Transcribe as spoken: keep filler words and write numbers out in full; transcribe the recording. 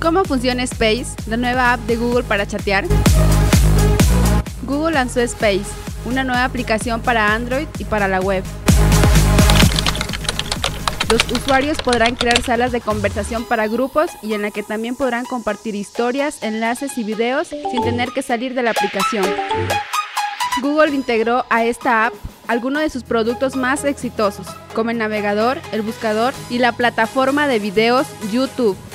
¿Cómo funciona Space, la nueva app de Google para chatear? Google lanzó Space, una nueva aplicación para Android y para la web. Los usuarios podrán crear salas de conversación para grupos y en la que también podrán compartir historias, enlaces y videos sin tener que salir de la aplicación. Google integró a esta app algunos de sus productos más exitosos, como el navegador, el buscador y la plataforma de videos YouTube.